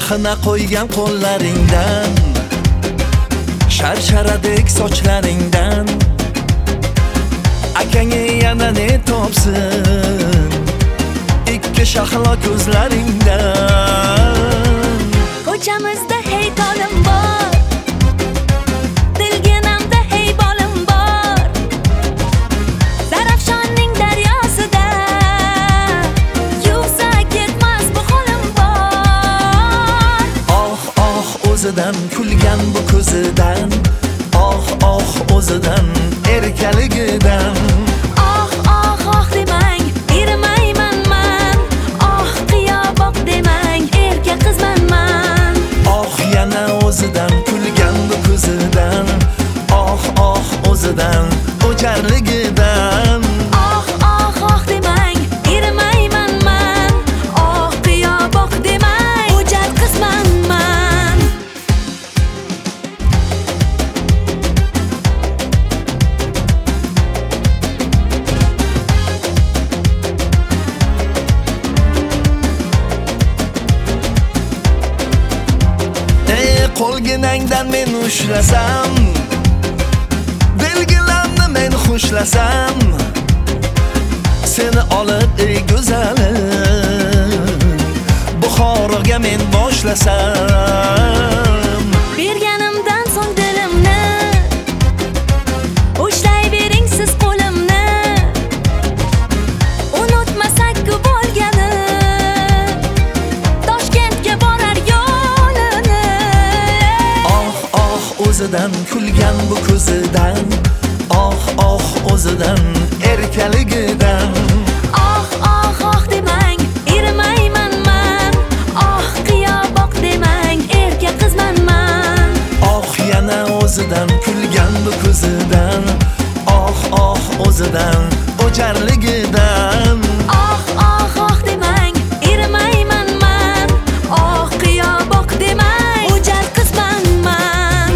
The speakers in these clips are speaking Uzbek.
xina qo'ygan qo'llaringdan, sharsharadek sochlaringdan akangga yana ne topsin, ikki shahlo ko'zlaringdan. Ko'chamizda hey tolim bor, dilginamda hey bolim bor. Zarafshonning daryosida yuvsa ketmas bu holim bor. Oh oh o'zidan kulgan bu ko'zidan, oh oh o'zidan erkaligidan. Oh oh oh demang, erimayman man. Oh qiyoboq demang, erka qizman man. Oh yana o'zidan kulgan bu ko'zidan, oh oh o'zidan o'jarligidan. Oh oh oh demang, erimayman man. Oh qiyoboq demang, o'jar qizman man. Qo'lginangdan men ushlasam, belgilarni men xushlasam, seni olib ey go'zalim Buxoroga men boshlasam. Berganimdan so'ng dilimni ushlayvering siz qo'limni, unutmasak-ku bo'lgani Toshkentga borar yo'lini. Oh oh o'zidan kulgan bu ko'zidan, oh oh o'zidan erkaligidan. Oh oh oh demang, erimayman man. Oh qiyoboq demang, erka qizman man. Oh yana o'zidan kulgan bu ko'zidan, oh oh o'zidan o'jarligidan. Oh oh oh demang, erimayman man. Oh qiyoboq demang, o'jar qizman man.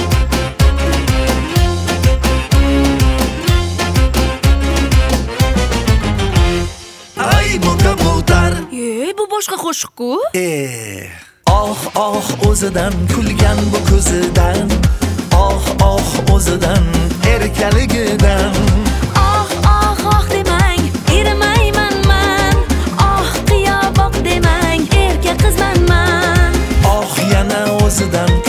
Ay bu kabutar, Bu boshqa qo'shiq-ku. oh oh o'zidan kulgan bu ko'zidan, oh oh o'zidan erkaligidan. Oh oh oh demang, erimayman man. Oh qiyoboq demang, erka qizman man. Oh yana o'zidan